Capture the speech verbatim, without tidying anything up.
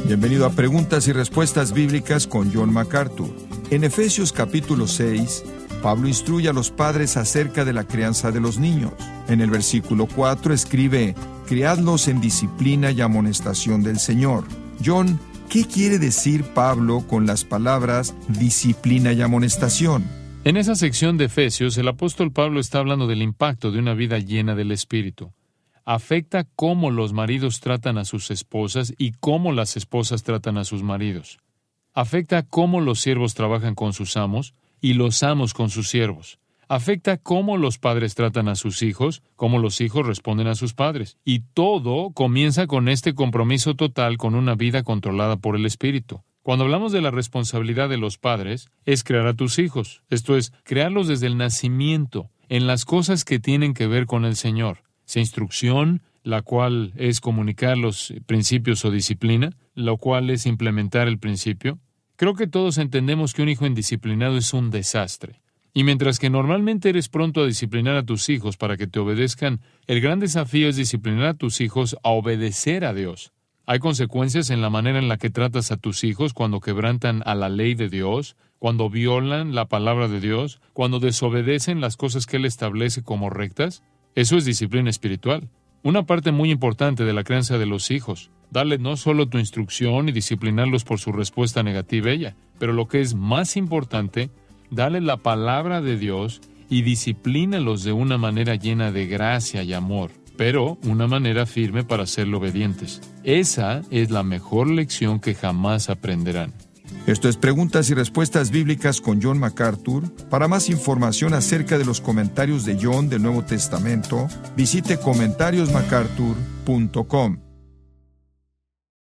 Bienvenido a Preguntas y Respuestas Bíblicas con John MacArthur. En Efesios capítulo seis, Pablo instruye a los padres acerca de la crianza de los niños. En el versículo cuatro escribe, «Criadlos en disciplina y amonestación del Señor». John, ¿qué quiere decir Pablo con las palabras disciplina y amonestación? En esa sección de Efesios, el apóstol Pablo está hablando del impacto de una vida llena del Espíritu. Afecta cómo los maridos tratan a sus esposas y cómo las esposas tratan a sus maridos. Afecta cómo los siervos trabajan con sus amos y los amos con sus siervos. Afecta cómo los padres tratan a sus hijos, cómo los hijos responden a sus padres. Y todo comienza con este compromiso total con una vida controlada por el Espíritu. Cuando hablamos de la responsabilidad de los padres, es crear a tus hijos. Esto es, crearlos desde el nacimiento, en las cosas que tienen que ver con el Señor. Sea instrucción, la cual es comunicar los principios o disciplina, lo cual es implementar el principio. Creo que todos entendemos que un hijo indisciplinado es un desastre. Y mientras que normalmente eres pronto a disciplinar a tus hijos para que te obedezcan, el gran desafío es disciplinar a tus hijos a obedecer a Dios. Hay consecuencias en la manera en la que tratas a tus hijos cuando quebrantan a la ley de Dios, cuando violan la palabra de Dios, cuando desobedecen las cosas que Él establece como rectas. Eso es disciplina espiritual. Una parte muy importante de la crianza de los hijos. Darles no solo tu instrucción y disciplinarlos por su respuesta negativa a ella, pero lo que es más importante, darles la palabra de Dios y disciplínalos de una manera llena de gracia y amor, pero una manera firme para serle obedientes. Esa es la mejor lección que jamás aprenderán. Esto es Preguntas y Respuestas Bíblicas con John MacArthur. Para más información acerca de los comentarios de John del Nuevo Testamento, visite comentarios macarthur punto com.